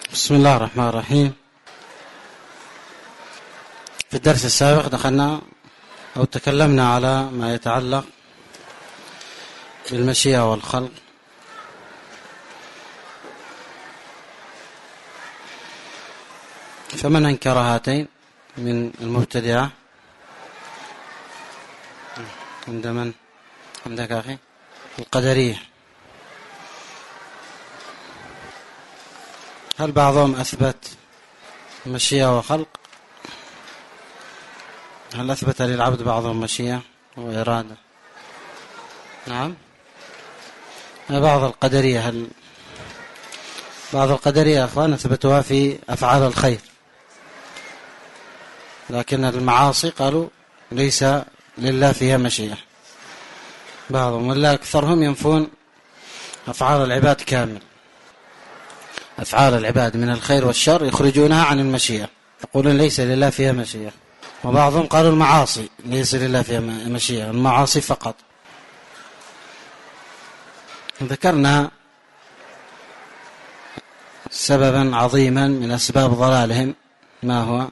بسم الله الرحمن الرحيم. في الدرس السابق دخلنا أو تكلمنا على ما يتعلق بالمشيئة والخلق، فمن أنكر هاتين من المبتدعة؟ عند من؟ عندك أخي؟ القدرية. هل بعضهم أثبت مشيئة وخلق؟ هل أثبت للعبد بعضهم مشيئة وإرادة؟ نعم. بعض القدرية بعض القدرية أخوان أثبتوها في أفعال الخير، لكن المعاصي قالوا ليس لله فيها مشيئة بعضهم، ولا أكثرهم ينفون أفعال العباد كامل. أفعال العباد من الخير والشر يخرجونها عن المشيئة، يقولون ليس لله فيها مشيئة. وبعضهم قالوا المعاصي ليس لله فيها مشيئة، المعاصي فقط. ذكرنا سببا عظيما من أسباب ضلالهم، ما هو؟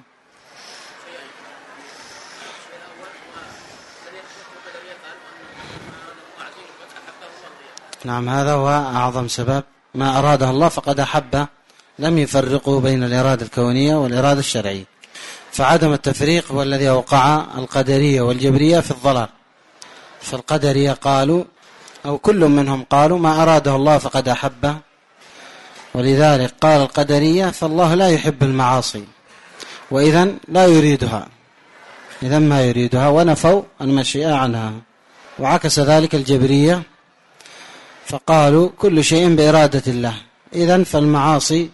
نعم، هذا هو أعظم سبب. ما أراده الله فقد أحبه، لم يفرقوا بين الإرادة الكونية والإرادة الشرعية، فعدم التفريق هو الذي أوقع القدرية والجبرية في الضلال. فالقدرية قالوا، أو كل منهم قالوا، ما أراده الله فقد أحبه، ولذلك قال القدرية فالله لا يحب المعاصي، وإذن لا يريدها، إذن ما يريدها، ونفوا المشيئة عنها. وعكس ذلك الجبرية فقالوا كل شيء بإرادة الله، إذن فالمعاصي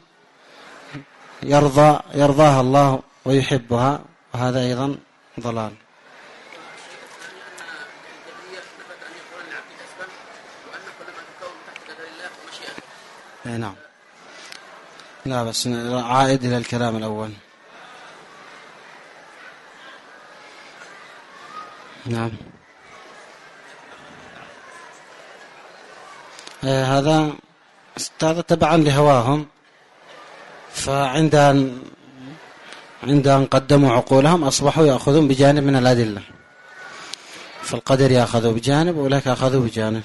يرضاها الله ويحبها، وهذا أيضا ضلال. نعم، لا بس عائد إلى الكلام الأول. نعم، هذا تبعا لهواهم، فعند أن قدموا عقولهم أصبحوا يأخذون بجانب من الأدلة، فالقدر يأخذوا بجانب وأولئك أخذوا بجانب.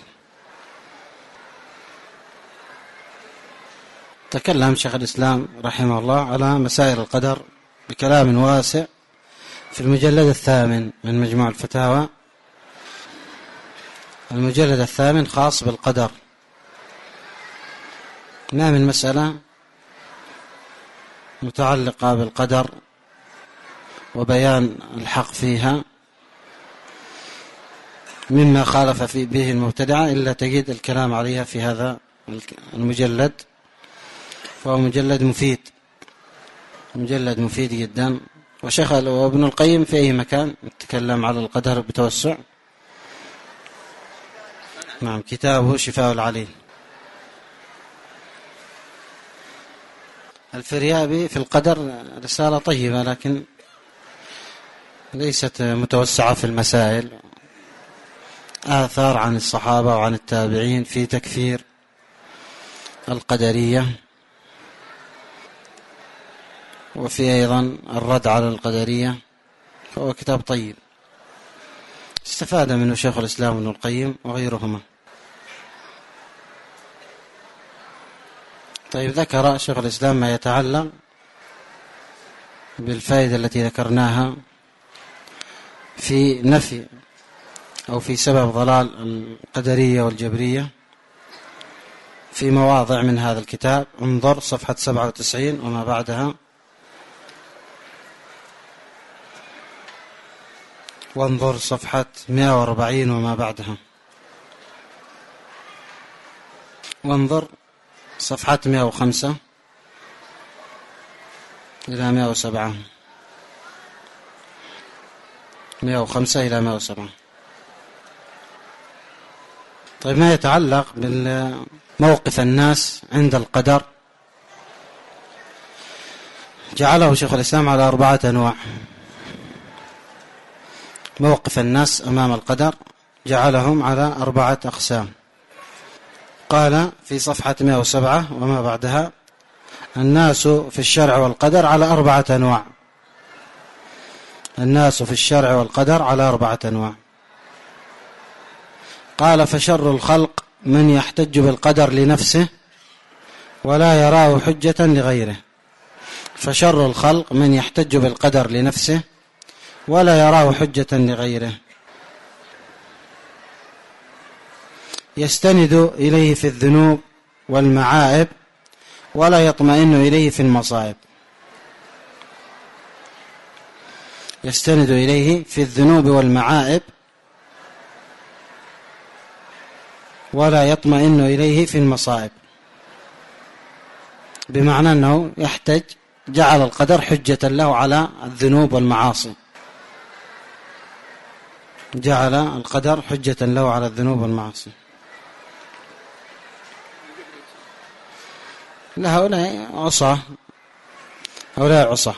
تكلم شيخ الإسلام رحمه الله على مسائل القدر بكلام واسع في المجلد 8 من مجموع الفتاوى. المجلد 8 خاص بالقدر، ما من مسألة متعلقة بالقدر وبيان الحق فيها مما خالف به المبتدعة إلا تجد الكلام عليها في هذا المجلد، فهو مجلد مفيد جدا. وشيخ وابن القيم في أي مكان يتكلم على القدر بتوسع. نعم، كتابه شفاء العليل. الفريابي في القدر رسالة طيبة، لكن ليست متوسعة في المسائل. آثار عن الصحابة وعن التابعين في تكفير القدرية، وفي أيضا الرد على القدرية، فهو كتاب طيب استفاد منه شيخ الإسلام ابن القيم وغيرهما. طيب، ذكر شيخ الإسلام ما يتعلق بالفائدة التي ذكرناها في نفي أو في سبب ضلال القدرية والجبرية في مواضع من هذا الكتاب. انظر صفحة 97 وما بعدها، وانظر صفحة 140 وما بعدها، وانظر صفحة 105 إلى 107، 105 إلى 107. طيب، ما يتعلق بالموقف الناس عند القدر جعله شيخ الإسلام على 4 أنواع. موقف الناس أمام القدر جعلهم على 4 أقسام. قال في صفحة 107 وما بعدها: الناس في الشرع والقدر على 4 أنواع. الناس في الشرع والقدر على 4 أنواع. قال: فشر الخلق من يحتج بالقدر لنفسه ولا يراه حجة لغيره. فشر الخلق من يحتج بالقدر لنفسه ولا يراه حجة لغيره، يستند إليه في الذنوب والمعائب ولا يطمئن إليه في المصائب. يستند إليه في الذنوب والمعائب ولا يطمئن إليه في المصائب، بمعنى أنه يحتج، جعل القدر حجة له على الذنوب والمعاصي، جعل القدر حجة له على الذنوب والمعاصي. هؤلاء عصاة، هؤلاء عصاة.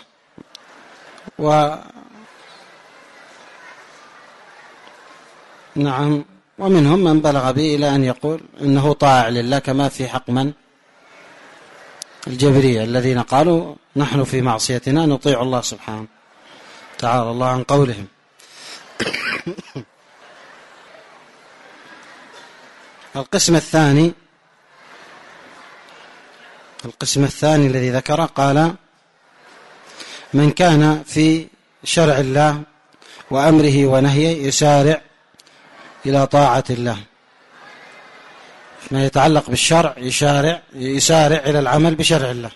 نعم، ومنهم من بلغ به إلى أن يقول إنه طاع لله، كما في حق من؟ الجبرية الذين قالوا نحن في معصيتنا نطيع الله سبحانه تعالى الله عن قولهم. القسم الثاني الذي ذكره، قال: من كان في شرع الله وأمره ونهيه يسارع إلى طاعة الله، ما يتعلق بالشرع يسارع إلى العمل بشرع الله،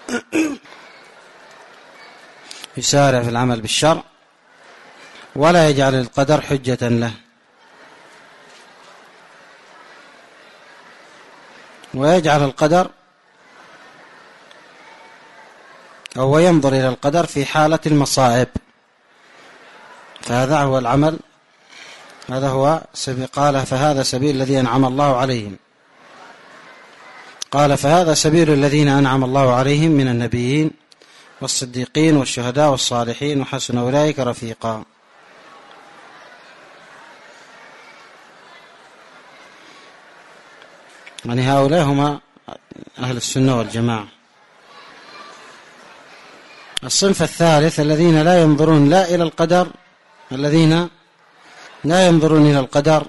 يسارع في العمل بالشرع ولا يجعل القدر حجة له، ويجعل القدر أو ينظر إلى القدر في حالة المصائب. فهذا هو العمل، هذا هو قال: فهذا سبيل الذين أنعم الله عليهم. قال: فهذا سبيل الذين أنعم الله عليهم من النبيين والصديقين والشهداء والصالحين وحسن أولئك رفيقا. يعني هؤلاء هم أهل السنة والجماعة. الصنف الثالث الذين لا ينظرون لا إلى القدر، الذين لا ينظرون إلى القدر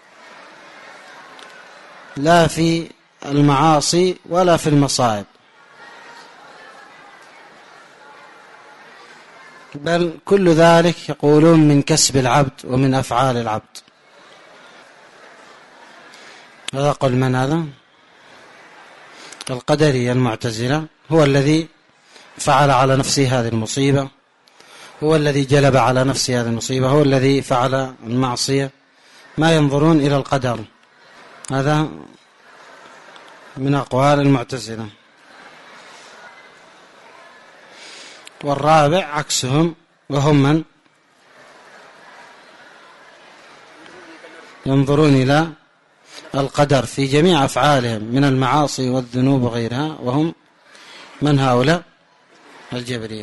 لا في المعاصي ولا في المصائب، بل كل ذلك يقولون من كسب العبد ومن أفعال العبد. هذا قول من هذا؟ القدري المعتزلة. هو الذي فعل على نفسه هذه المصيبة، هو الذي جلب على نفسه هذه المصيبة، هو الذي فعل المعصية. ما ينظرون إلى القدر. هذا من أقوال المعتزلة. والرابع عكسهم، وهم من ينظرون إلى القدر في جميع أفعالهم من المعاصي والذنوب وغيرها، وهم من هؤلاء؟ الجبرية.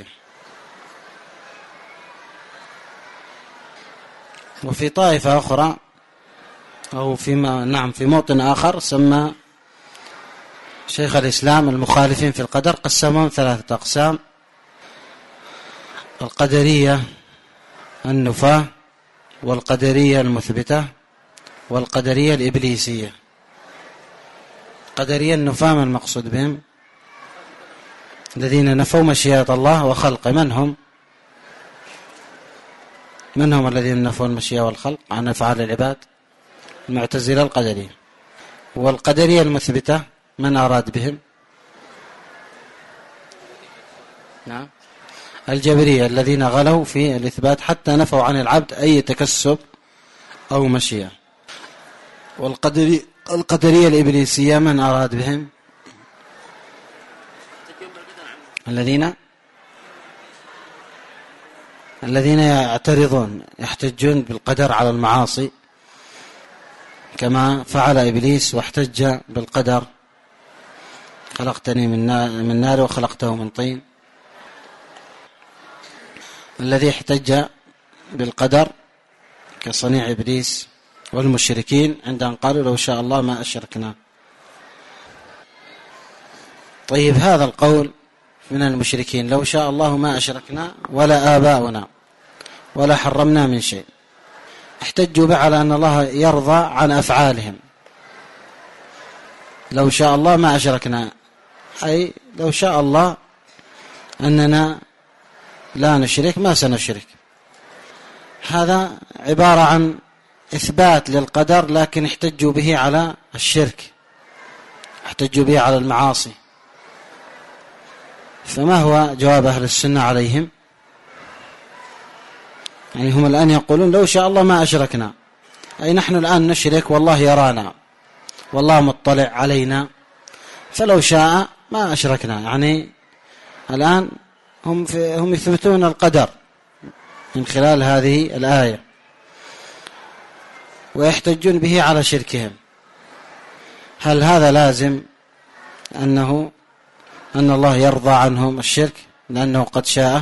وفي طائفة أخرى أو في موطن آخر سمى شيخ الإسلام المخالفين في القدر، قسمهم 3 أقسام: القدرية النفاة، والقدرية المثبتة، والقدرية الإبليسية. قدرية النفاة ما المقصود بهم؟ الذين نفوا مشيئة الله وخلقه. من هم الذين نفوا المشيئة والخلق عن أفعال العباد؟ المعتزلة القدرية. والقدرية المثبتة من أراد بهم؟ نعم، الجبرية الذين غلوا في الإثبات حتى نفوا عن العبد أي تكسب أو مشيئة. والقدرية الإبليسية من أراد بهم؟ الذين يعترضون، يحتجون بالقدر على المعاصي، كما فعل إبليس واحتج بالقدر: خلقتني من نار وخلقته من طين. الذي احتج بالقدر كصنيع إبليس والمشركين عندما قالوا: لو شاء الله ما أشركنا. طيب هذا القول من المشركين: لو شاء الله ما أشركنا ولا آباؤنا ولا حرمنا من شيء. احتجوا به على أن الله يرضى عن أفعالهم. لو شاء الله ما أشركنا، أي لو شاء الله أننا لا نشرك ما سنشرك. هذا عبارة عن إثبات للقدر، لكن احتجوا به على الشرك، احتجوا به على المعاصي. فما هو جواب أهل السنة عليهم؟ يعني هم الآن يقولون لو شاء الله ما أشركنا، أي نحن الآن نشرك والله يرانا والله مطلع علينا، فلو شاء ما أشركنا. يعني الآن هم يثبتون القدر من خلال هذه الآية، ويحتجون به على شركهم. هل هذا لازم أن الله يرضى عنهم الشرك لأنه قد شاء؟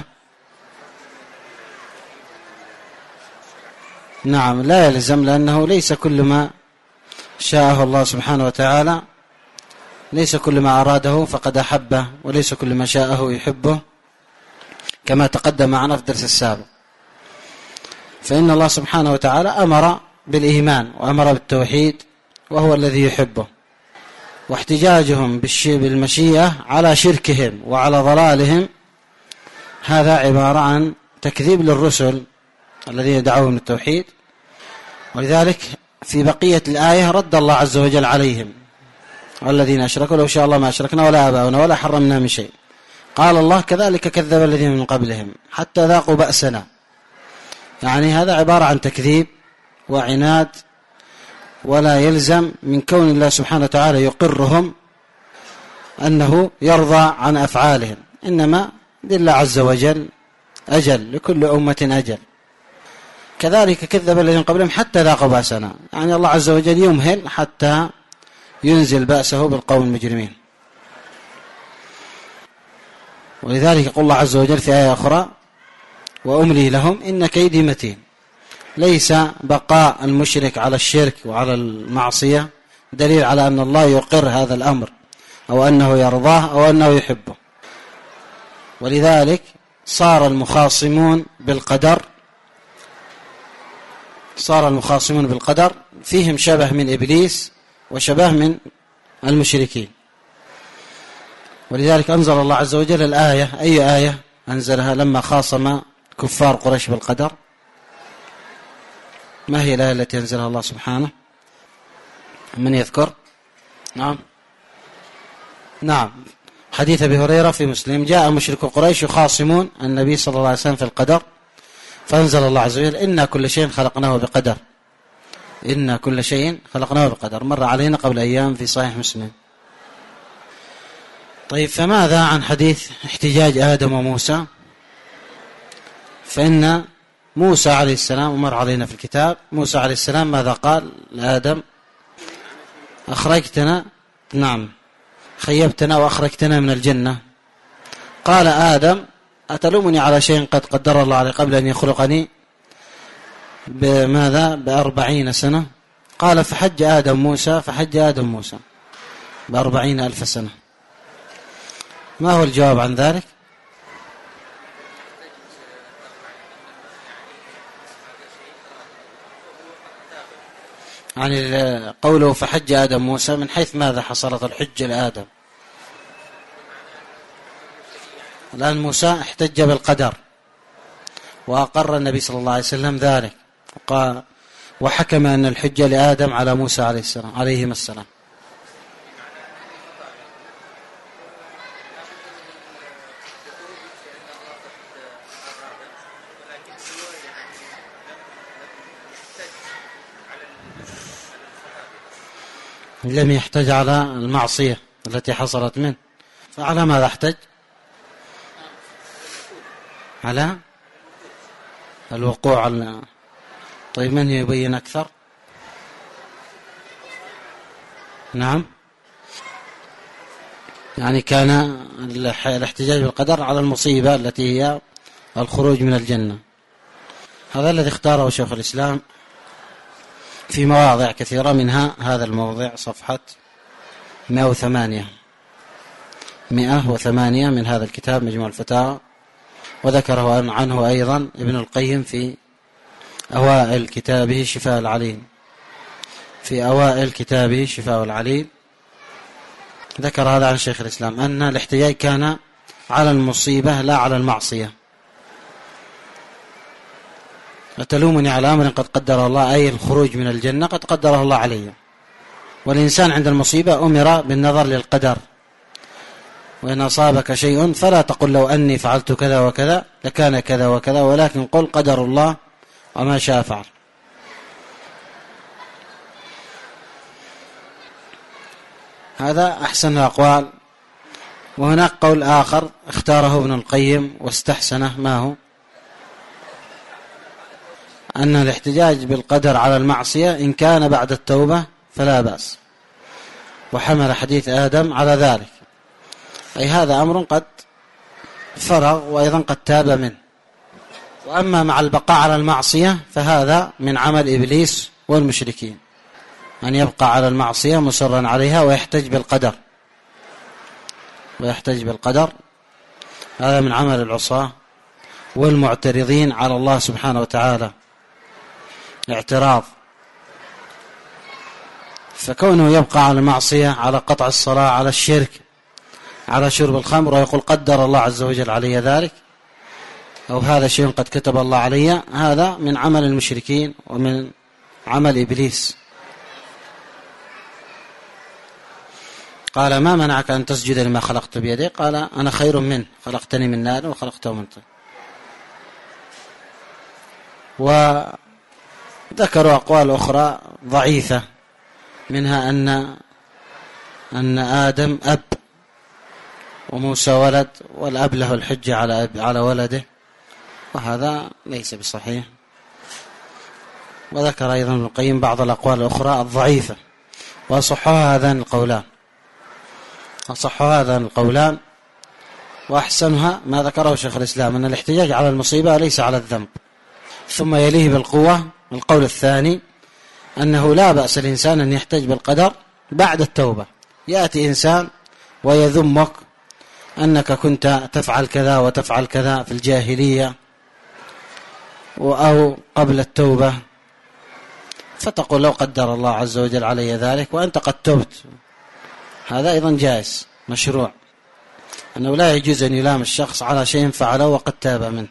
نعم، لا يلزم، لأنه ليس كل ما شاءه الله سبحانه وتعالى، ليس كل ما أراده فقد أحبه، وليس كل ما شاءه يحبه، كما تقدم معنا في الدرس السابق. فإن الله سبحانه وتعالى أمر بالإيمان وأمر بالتوحيد وهو الذي يحبه. واحتجاجهم بالمشيئة على شركهم وعلى ضلالهم هذا عبارة عن تكذيب للرسل الذين يدعون التوحيد. ولذلك في بقية الآية رد الله عز وجل عليهم: والذين أشركوا لو شاء الله ما أشركنا ولا آباؤنا ولا حرمنا من شيء. قال الله: كذلك كذب الذين من قبلهم حتى ذاقوا بأسنا. يعني هذا عبارة عن تكذيب وعناد، ولا يلزم من كون الله سبحانه وتعالى يقرهم أنه يرضى عن أفعالهم، إنما لله عز وجل أجل، لكل أمة أجل. كذلك كذب الذين قبلهم حتى ذاقوا بأسنا، يعني الله عز وجل يمهل حتى ينزل بأسه بالقوم المجرمين. ولذلك يقول الله عز وجل في آية أخرى: وأملي لهم إن كيدي متين. ليس بقاء المشرك على الشرك وعلى المعصية دليل على أن الله يقر هذا الأمر أو أنه يرضاه أو أنه يحبه. ولذلك صار المخاصمون بالقدر فيهم شبه من إبليس وشبه من المشركين. ولذلك أنزل الله عز وجل الآية. أي آية أنزلها لما خاصم كفار قريش بالقدر؟ ما هي الآية التي أنزلها الله سبحانه؟ من يذكر؟ نعم، حديث أبي هريرة في مسلم: جاء مشرك قريش يخاصمون النبي صلى الله عليه وسلم في القدر، فأنزل الله عز وجل: إنا كل شيء خلقناه بقدر. إنا كل شيء خلقناه بقدر، مر علينا قبل أيام في صحيح مسلم. طيب، فماذا عن حديث احتجاج آدم وموسى؟ فإن موسى عليه السلام، ومر علينا في الكتاب، موسى عليه السلام ماذا قال لآدم؟ خيبتنا وأخرجتنا من الجنة. قال آدم: أتلومني على شيء قد قدر الله علي قبل أن يخلقني بماذا؟ 40 سنة. قال: فحج آدم موسى 40,000 سنة. ما هو الجواب عن ذلك؟ يعني قوله فحج آدم موسى، من حيث ماذا حصلت الحجة لآدم؟ الآن موسى احتج بالقدر وأقر النبي صلى الله عليه وسلم ذلك، وحكم أن الحجة لآدم على موسى عليهما السلام. لم يحتج على المعصية التي حصلت منه، فعلى ماذا احتج؟ على الوقوع. طيب، من يبين أكثر؟ نعم، يعني كان الاحتجاج بالقدر على المصيبة التي هي الخروج من الجنة. هذا الذي اختاره شيخ الإسلام في مواضع كثيرة، منها هذا الموضع صفحة 108. 108 من هذا الكتاب مجموع الفتاوى، وذكره عنه أيضا ابن القيم في أوائل كتابه شفاء العليل. في أوائل كتابه شفاء العليل ذكر هذا عن شيخ الإسلام، أن الاحتجاج كان على المصيبة لا على المعصية. وتلومني على أمر قد قدر الله، أي الخروج من الجنة قد قدره الله علي. والإنسان عند المصيبة أمر بالنظر للقدر، وإن أصابك شيء فلا تقل لو أني فعلت كذا وكذا لكان كذا وكذا، ولكن قل قدر الله وما شاء فعل. هذا أحسن الأقوال. وهناك قول آخر اختاره ابن القيم واستحسنه، ما هو؟ أن الاحتجاج بالقدر على المعصية إن كان بعد التوبة فلا بأس، وحمل حديث آدم على ذلك، أي هذا أمر قد فرغ وأيضا قد تاب منه. وأما مع البقاء على المعصية فهذا من عمل إبليس والمشركين، أن يبقى على المعصية مصرا عليها ويحتج بالقدر، هذا من عمل العصاة والمعترضين على الله سبحانه وتعالى، اعتراض. فكونه يبقى على المعصية، على قطع الصلاة، على الشرك، على شرب الخمر، ويقول قدر الله عز وجل علي ذلك، أو هذا شيء قد كتب الله علي، هذا من عمل المشركين ومن عمل إبليس. قال ما منعك أن تسجد لما خلقت بيدي؟ قال أنا خير منه، خلقتني من نار وخلقته من طين. وذكروا أقوال أخرى ضعيفة، منها أن آدم أب وموسى ولد، والأب له الحجة على ولده، وهذا ليس بصحيح. وذكر أيضا ابن القيم بعض الأقوال الأخرى الضعيفة، وأصحها هذان القولان، وأحسنها ما ذكره شيخ الإسلام، أن الاحتجاج على المصيبة ليس على الذنب. ثم يليه بالقوة القول الثاني، أنه لا بأس الإنسان أن يحتج بالقدر بعد التوبة. يأتي إنسان ويذمك أنك كنت تفعل كذا وتفعل كذا في الجاهلية أو قبل التوبة، فتقول لو قدر الله عز وجل علي ذلك وأنت قد تبت. هذا أيضا جائز مشروع، أنه لا يجوز أن يلام الشخص على شيء فعله وقد تاب منه.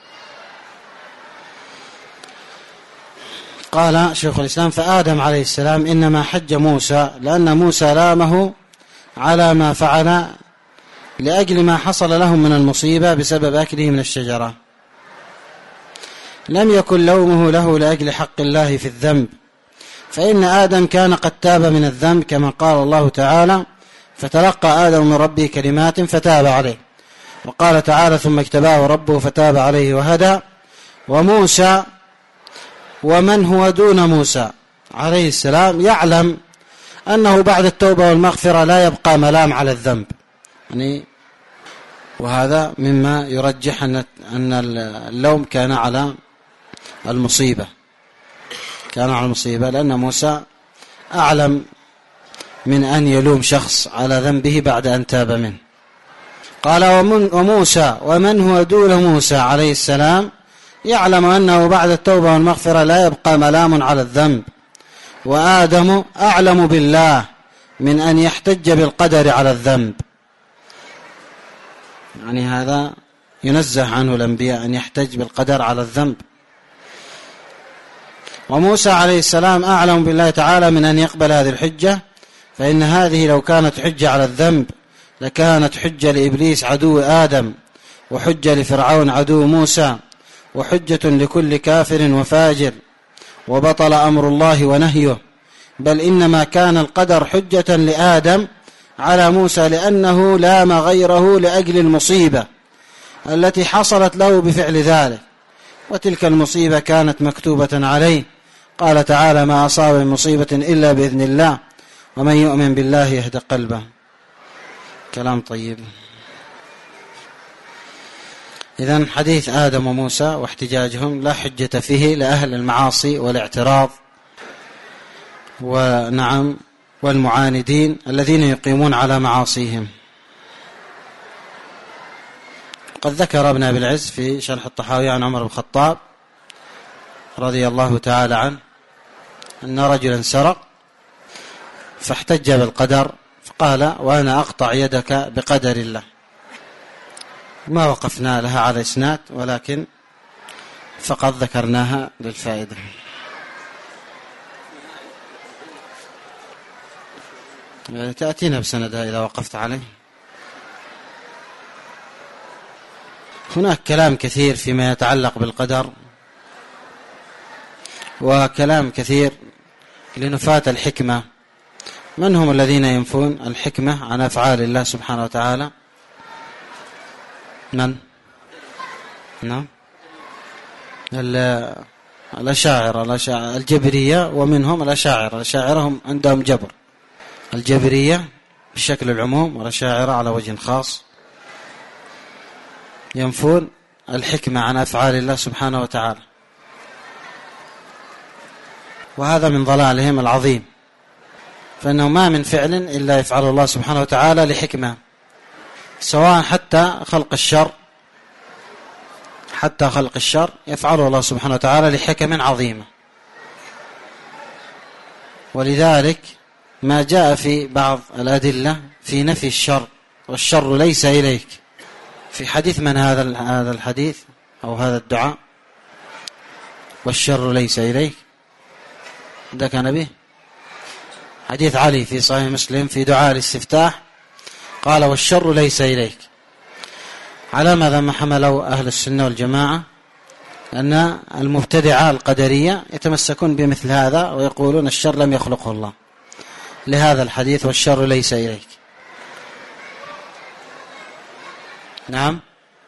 قال شيخ الإسلام فآدم عليه السلام إنما حج موسى لأن موسى لامه على ما فعل لأجل ما حصل لهم من المصيبة بسبب أكله من الشجرة، لم يكن لومه له لأجل حق الله في الذنب، فإن آدم كان قد تاب من الذنب كما قال الله تعالى فتلقى آدم من ربه كلمات فتاب عليه، وقال تعالى ثم اجتباه ربه فتاب عليه وهدى. وموسى ومن هو دون موسى عليه السلام يعلم أنه بعد التوبة والمغفرة لا يبقى ملام على الذنب، وهذا مما يرجح أن اللوم كان على المصيبة، لأن موسى أعلم من أن يلوم شخص على ذنبه بعد أن تاب منه. قال وموسى ومن هو دون موسى عليه السلام يعلم أنه بعد التوبة والمغفرة لا يبقى ملام على الذنب، وآدم أعلم بالله من أن يحتج بالقدر على الذنب. هذا ينزه عنه الأنبياء أن يحتج بالقدر على الذنب. وموسى عليه السلام أعلم بالله تعالى من أن يقبل هذه الحجة، فإن هذه لو كانت حجة على الذنب لكانت حجة لإبليس عدو آدم، وحجة لفرعون عدو موسى، وحجة لكل كافر وفاجر، وبطل أمر الله ونهيه. بل إنما كان القدر حجة لآدم على موسى لأنه لام غيره لأجل المصيبة التي حصلت له بفعل ذلك، وتلك المصيبة كانت مكتوبة عليه. قال تعالى ما أصاب من مصيبة إلا بإذن الله ومن يؤمن بالله يهد قلبه. كلام طيب. إذن حديث آدم وموسى واحتجاجهم لا حجة فيه لأهل المعاصي والاعتراض والمعاندين الذين يقيمون على معاصيهم. وقد ذكر ابن أبي العز في شرح الطحاوي عن عمر بن الخطاب رضي الله تعالى عنه أن رجلا سرق فاحتج بالقدر فقال وأنا أقطع يدك بقدر الله. ما وقفنا لها على إسناد ولكن فقط ذكرناها للفائدة. تأتينا بسندها إذا وقفت عليه. هناك كلام كثير فيما يتعلق بالقدر وكلام كثير لنفاة الحكمة. من هم الذين ينفون الحكمة عن أفعال الله سبحانه وتعالى؟ من؟ نعم الأشاعرة الجبرية، ومنهم الأشاعرة هم عندهم جبر، الجبرية بشكل العموم والأشاعرة على وجه خاص ينفون الحكمة عن أفعال الله سبحانه وتعالى، وهذا من ضلالهم العظيم، فإنه ما من فعل إلا يفعل الله سبحانه وتعالى لحكمة، سواء حتى خلق الشر يفعله الله سبحانه وتعالى لحكم عظيمة. ولذلك ما جاء في بعض الأدلة في نفي الشر والشر ليس إليك، في حديث من هذا الحديث أو هذا الدعاء والشر ليس إليك؟ ده كان به حديث علي في صحيح مسلم في دعاء الاستفتاح قال والشر ليس إليك. على ماذا ما حملوا أهل السنة والجماعة؟ أن المبتدعة القدرية يتمسكون بمثل هذا ويقولون الشر لم يخلقه الله، لهذا الحديث والشر ليس إليك. نعم،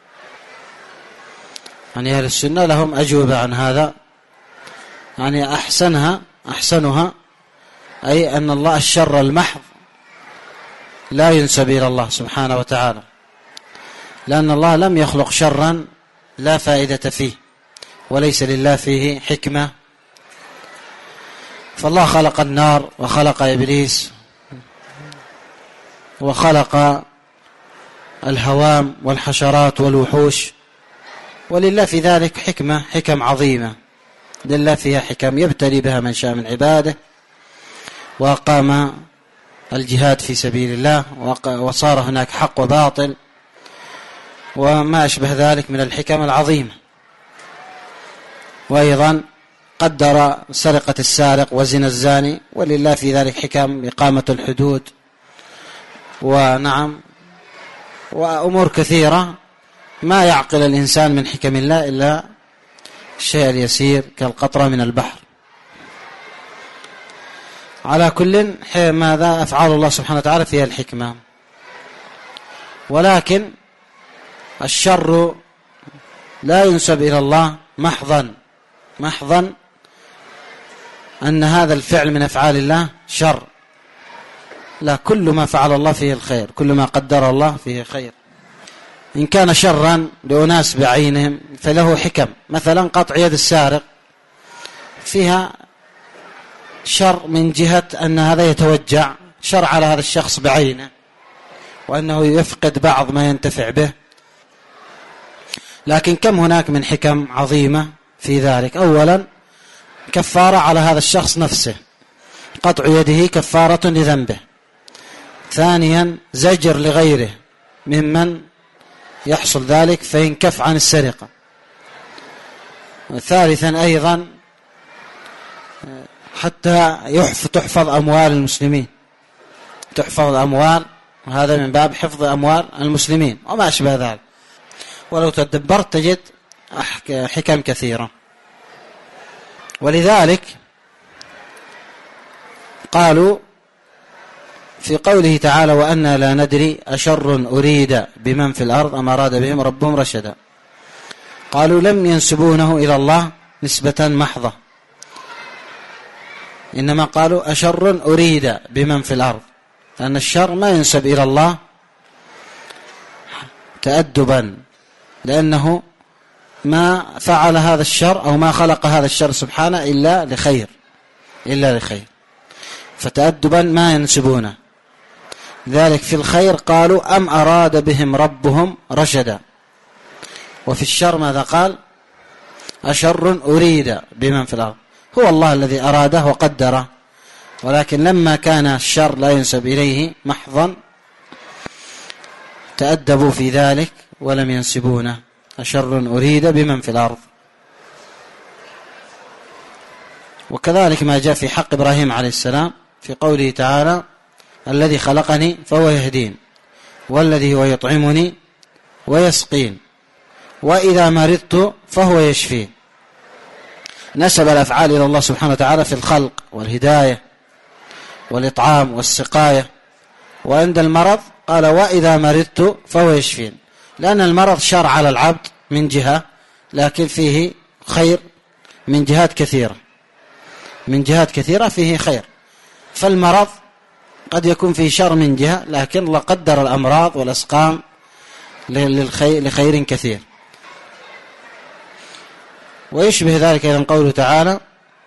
يعني أهل السنة لهم أجوبة عن هذا، يعني أحسنها أي أن الله الشر المحض لا ينسب إلى الله سبحانه وتعالى، لأن الله لم يخلق شرا لا فائدة فيه وليس لله فيه حكمة. فالله خلق النار وخلق إبليس وخلق الهوام والحشرات والوحوش، ولله في ذلك حكم عظيمة، لله فيها حكم يبتلي بها من شاء من عباده، وقام الجهاد في سبيل الله وصار هناك حق وباطل وما أشبه ذلك من الحكم العظيمة. وأيضا قدر سرقة السارق وزنا الزاني، ولله في ذلك حكم إقامة الحدود، ونعم وأمور كثيرة ما يعقل الإنسان من حكم الله إلا الشيء اليسير كالقطرة من البحر. على كل ماذا أفعال الله سبحانه وتعالى فيها الحكمة، ولكن الشر لا ينسب إلى الله محضا أن هذا الفعل من أفعال الله شر، لا، كل ما فعل الله فيه الخير، كل ما قدر الله فيه خير. إن كان شرا لأناس بعينهم فله حكم، مثلا قطع يد السارق فيها شر من جهة أن هذا يتوجع، شر على هذا الشخص بعينه وأنه يفقد بعض ما ينتفع به، لكن كم هناك من حكم عظيمة في ذلك. أولا كفارة على هذا الشخص نفسه، قطع يده كفارة لذنبه. ثانيا زجر لغيره ممن يحصل ذلك فينكف عن السرقة. ثالثا أيضا حتى تحفظ أموال المسلمين، تحفظ أموال، وهذا من باب حفظ أموال المسلمين وما أشبه ذلك. ولو تدبرت تجد حكم كثيرة. ولذلك قالوا في قوله تعالى وأنا لا ندري أشر أريد بمن في الأرض أم أراد بهم ربهم رشدا، قالوا لم ينسبونه إلى الله نسبة محضة، إنما قالوا أشر أريد بمن في الأرض، لأن الشر ما ينسب إلى الله تأدبا، لأنه ما فعل هذا الشر أو ما خلق هذا الشر سبحانه إلا لخير، فتأدبا ما ينسبونه. ذلك في الخير قالوا أم أراد بهم ربهم رشدا، وفي الشر ماذا قال؟ أشر أريد بمن في الأرض. هو الله الذي أراده وقدره، ولكن لما كان الشر لا ينسب إليه محضا تأدبوا في ذلك ولم ينسبونه. أشر أريد بمن في الأرض. وكذلك ما جاء في حق إبراهيم عليه السلام في قوله تعالى: الذي خلقني فهو يهدين، والذي هو يطعمني ويسقين، وإذا مرضت فهو يشفين. نسب الأفعال إلى الله سبحانه وتعالى في الخلق والهداية والإطعام والسقاية، وعند المرض قال: وإذا مرضت فهو يشفين، لأن المرض شر على العبد من جهة، لكن فيه خير من جهات كثيرة، من جهات كثيرة فيه خير. فالمرض قد يكون فيه شر من جهة، لكن الله قدر الأمراض والأسقام لخير كثير. ويشبه ذلك أيضا قوله تعالى: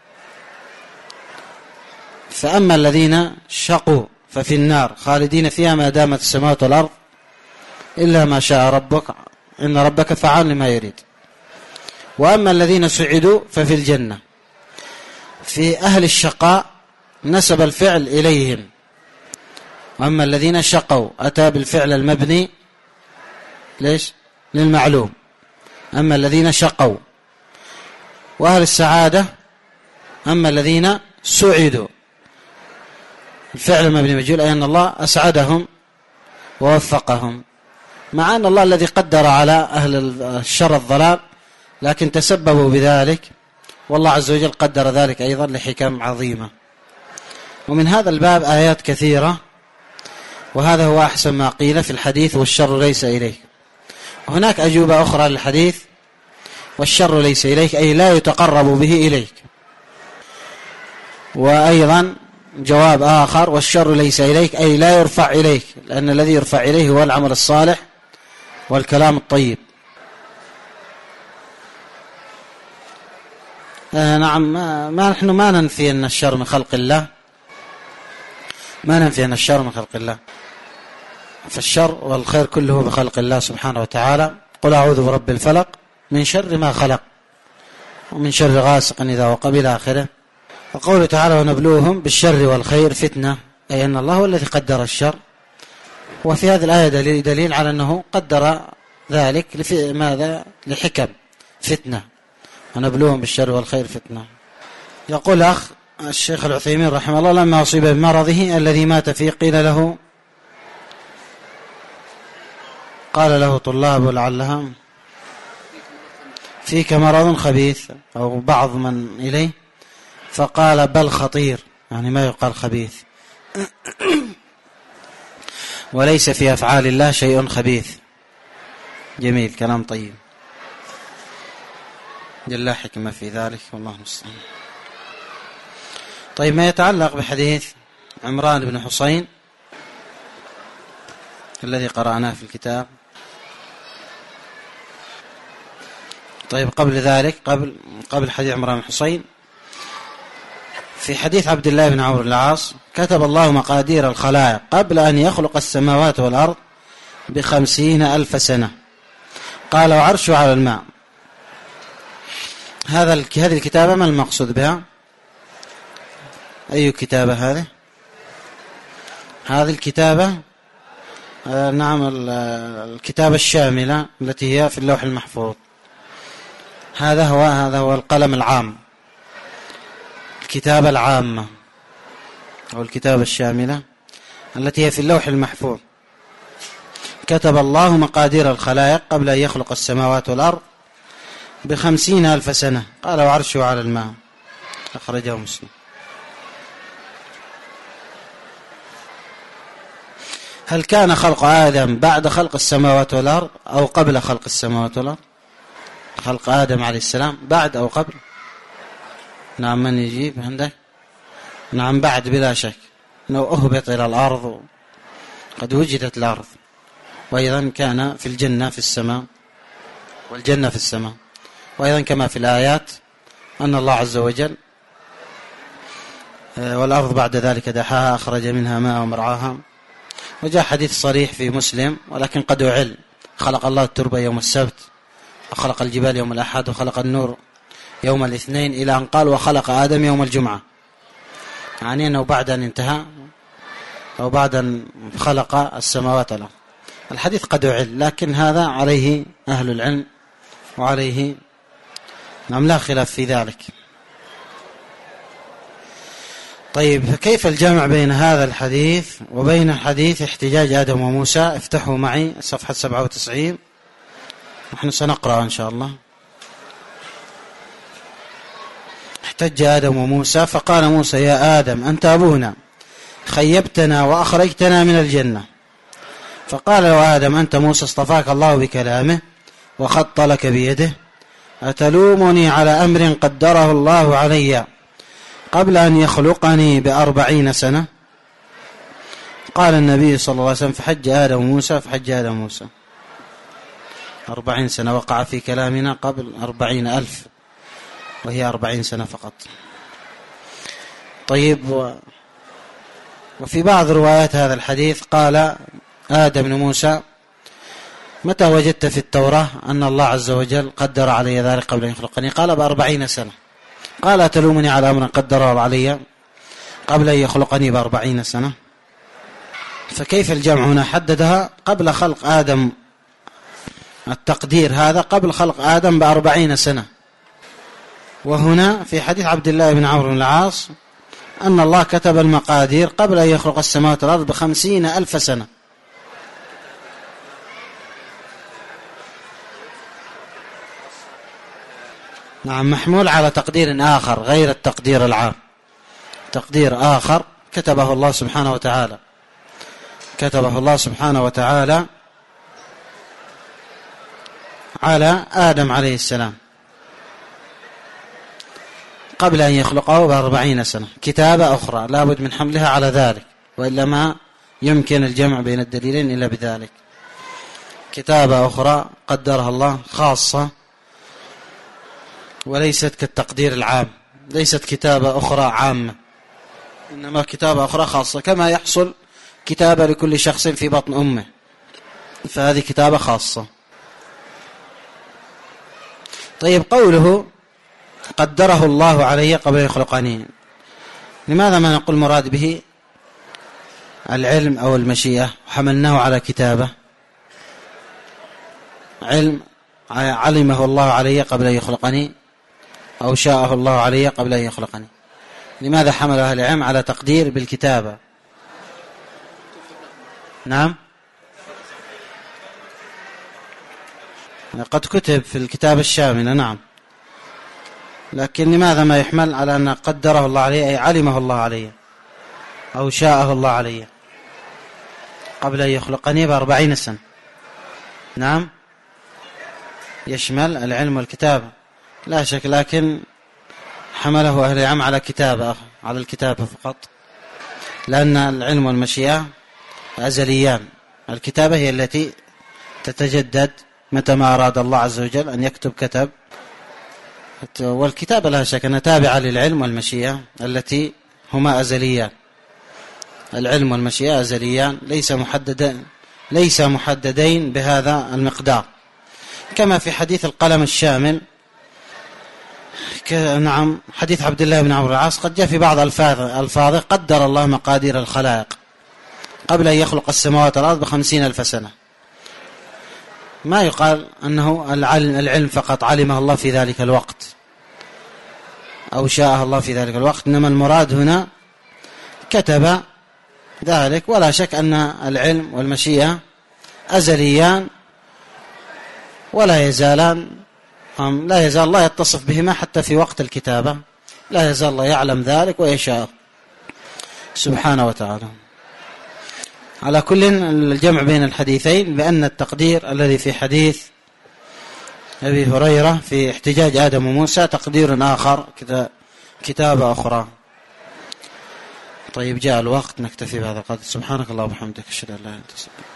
فأما الذين شقوا ففي النار خالدين فيها ما دامت السماوات والأرض إلا ما شاء ربك إن ربك فعال لما يريد. وأما الذين سعدوا ففي الجنة. في أهل الشقاء نسب الفعل إليهم، وأما الذين شقوا أتى بالفعل المبني ليش؟ للمعلوم. أما الذين شقوا. وأهل السعادة أما الذين سعدوا، الفعل المبني مجهول، أي أن الله أسعدهم ووفقهم، مع أن الله الذي قدر على أهل الشر الضلال، لكن تسببوا بذلك، والله عز وجل قدر ذلك أيضا لحكم عظيمة. ومن هذا الباب آيات كثيرة، وهذا هو أحسن ما قيل في الحديث: والشر ليس إليك. هناك أجوبة أخرى للحديث: والشر ليس إليك، أي لا يتقرب به إليك. وأيضا جواب آخر: والشر ليس إليك، أي لا يرفع إليك، لأن الذي يرفع إليه هو العمل الصالح والكلام الطيب. نعم، نحن ما ننفي أن الشر من خلق الله، ما ننفي أن الشر من خلق الله، فالشر والخير كله بخلق الله سبحانه وتعالى. قل أعوذ برب الفلق من شر ما خلق ومن شر غاسق إذا وقب إلى آخره. وقوله تعالى: ونبلوهم بالشر والخير فتنة، أي أن الله هو الذي قدر الشر. وفي هذه الآية دليل على أنه قدر ذلك ماذا؟ لحكم فتنة. ونبلوهم بالشر والخير فتنة. يقول أخ الشيخ العثيمين رحمه الله: لما أصيب بمرضه الذي مات فيه قال له طلاب لعلها فيك مرض خبيث، أو بعض من إليه، فقال: بل خطير، يعني ما يقال خبيث، وليس في أفعال الله شيء خبيث. جميل، كلام طيب، جل حكمة في ذلك، والله المستعان. طيب، ما يتعلق بحديث عمران بن حسين الذي قرأناه في الكتاب. طيب، قبل ذلك، قبل حديث عمران بن حسين، في حديث عبد الله بن عمرو بن العاص: كتب الله مقادير الخلائق قبل أن يخلق السماوات والأرض ب50,000 سنة، قال: وعرشه على الماء. هذه الكتابة ما المقصود بها؟ أي كتابة هذه؟ هذه الكتابة نعم، الكتابة الشاملة التي هي في اللوح المحفوظ. هذا هو القلم العام، الكتابة العامة أو الكتابة الشاملة التي هي في اللوح المحفوظ. كتب الله مقادير الخلائق قبل أن يخلق السماوات والأرض ب50,000 سنة، قال: وعرشه على الماء، أخرجه مسلم. هل كان خلق آدم بعد خلق السماوات والأرض أو قبل خلق السماوات والأرض؟ خلق آدم عليه السلام بعد أو قبل؟ نعم، من يجيب عندك؟ نعم، بعد بلا شك، أنه أهبط إلى الأرض، قد وجدت الأرض، وأيضا كان في الجنة في السماء، والجنة في السماء. وأيضا كما في الآيات أن الله عز وجل: والأرض بعد ذلك دحاها أخرج منها ماء ومرعاها. وجاء حديث صريح في مسلم، ولكن قد أعل: خلق الله التربة يوم السبت خلق الجبال يوم الأحد وخلق النور يوم الاثنين إلى أن قال وخلق آدم يوم الجمعة، يعني أنه بعد أن انتهى أو بعد أن خلق السماوات له. الحديث قد أعل، لكن هذا عليه أهل العلم وعليه نعم لا خلاف في ذلك. طيب، كيف الجمع بين هذا الحديث وبين حديث احتجاج آدم وموسى؟ افتحوا معي صفحة 97، نحن سنقرأ إن شاء الله. احتج آدم وموسى فقال موسى يا آدم أنت أبونا خيبتنا وأخرجتنا من الجنة. فقال له آدم أنت موسى اصطفاك الله بكلامه وخط لك بيده، أتلومني على أمر قدره الله علي قبل أن يخلقني ب40 سنة؟ قال النبي صلى الله عليه وسلم فحج آدم وموسى، فحج آدم وموسى 40 سنة، وقع في كلامنا قبل 40,000 وهي 40 سنة فقط. طيب، وفي بعض روايات هذا الحديث قال آدم بن موسى متى وجدت في التوراة أن الله عز وجل قدر علي ذلك قبل أن يخلقني؟ قال ب40 سنة. قال تلومني على أمر قدره علي قبل أن يخلقني ب40 سنة. فكيف الجمع هنا؟ حددها قبل خلق آدم، التقدير هذا قبل خلق آدم ب40 سنة. وهنا في حديث عبد الله بن عمرو بن العاص أن الله كتب المقادير قبل أن يخلق السماوات والأرض ب50,000 سنة. نعم، محمول على تقدير آخر غير التقدير العام، تقدير آخر كتبه الله سبحانه وتعالى، كتبه الله سبحانه وتعالى على آدم عليه السلام قبل أن يخلقه ب40 سنة، كتابة أخرى لا بد من حملها على ذلك، وإلا ما يمكن الجمع بين الدليلين إلا بذلك. كتابة أخرى قدرها الله خاصة وليست كالتقدير العام، ليست كتابة أخرى عامة، إنما كتابة أخرى خاصة، كما يحصل كتابة لكل شخص في بطن أمه، فهذه كتابة خاصة. طيب، قوله قدره الله علي قبل يخلقني، لماذا ما نقول مراد به العلم أو المشيئة حملناه على كتابة؟ علم علمه الله علي قبل أن يخلقني أو شاءه الله علي قبل أن يخلقني، لماذا حمل أهل العلم على تقدير بالكتابة؟ نعم، قد كتب في الكتاب الشامل، نعم، لكن لماذا ما يحمل على أن قدره الله عليه أي علمه الله عليه أو شاءه الله عليه قبل أن يخلقني ب40 سنة؟ نعم، يشمل العلم والكتابة لا شك، لكن حمله أهل العلم على كتابة، على الكتابة فقط، لأن العلم والمشيئة أزليان، الكتابة هي التي تتجدد متى ما أراد الله عز وجل أن يكتب كتب، والكتابة لا شك أنها تابعة للعلم والمشيئة التي هما أزليان. العلم والمشيئة أزليان، ليس محددين بهذا المقدار، كما في حديث القلم الشامل. نعم، حديث عبد الله بن عمرو بن العاص قد جاء في بعض ألفاظه قدر الله مقادير الخلائق قبل أن يخلق السماوات والأرض ب50,000 سنة. ما يقال أنه العلم فقط علمه الله في ذلك الوقت أو شاءه الله في ذلك الوقت، إنما المراد هنا كتب ذلك. ولا شك أن العلم والمشيئة أزليان ولا يزال الله يتصف بهما حتى في وقت الكتابة، لا يزال الله يعلم ذلك ويشاء سبحانه وتعالى. على كل، الجمع بين الحديثين بأن التقدير الذي في حديث أبي هريرة في احتجاج آدم وموسى تقدير آخر، كتابة أخرى. طيب، جاء الوقت، نكتفي بهذا القدر. سبحانك اللهم وبحمدك، أشهد أن لا إله إلا أنت.